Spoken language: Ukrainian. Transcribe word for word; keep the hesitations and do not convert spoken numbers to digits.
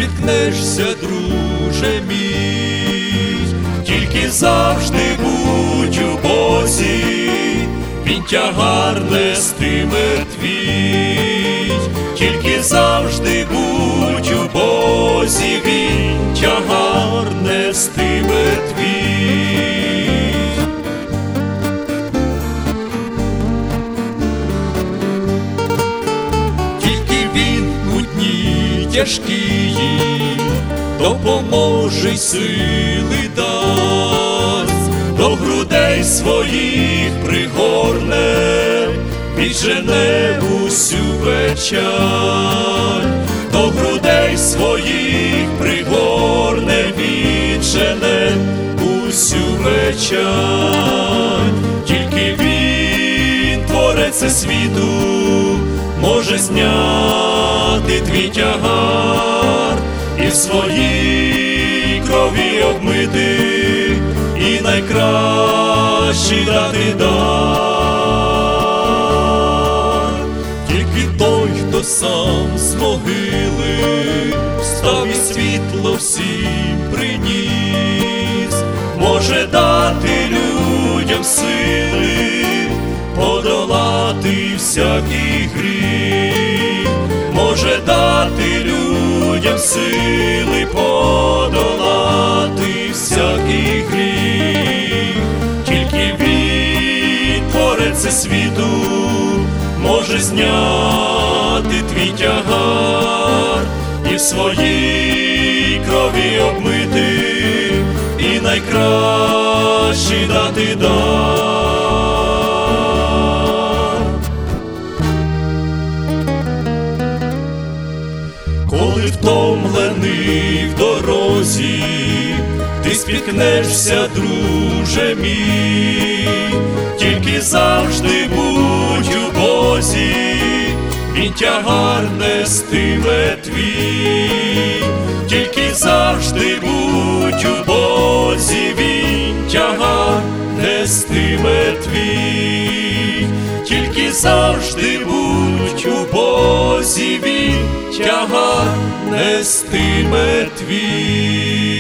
спіткнешся, друже мій, тільки завжди будь у Бозі, він тягар нестиме твій, тільки завжди будь у Бозі, він тягар нестиме твій. Тільки він у дні тяжкі допоможе й сили дасть, до грудей своїх пригорне, віджене усю печаль, до грудей своїх пригорне, віджене усю печаль. Тільки він, творець світу, може зняти твій тягар і в своїй крові обмити, і найкращий дати дар. Тільки той, хто сам з могили встав і світло всім приніс, може дати людям сили подолати всякий гріх, може дати людям сили подолати всякий гріх. Тільки він, творець світу, може зняти твій тягар і в своїй крові обмити, і найкращий дати дар. Коли втомлений в дорозі, ти спіткнешся, друже мій, тільки завжди будь у Бозі, він тягар нестиме твій, тільки завжди будь у Бозі, він тягар нестиме твій, тільки завжди будь у Бозі, він тягар нестиме твій.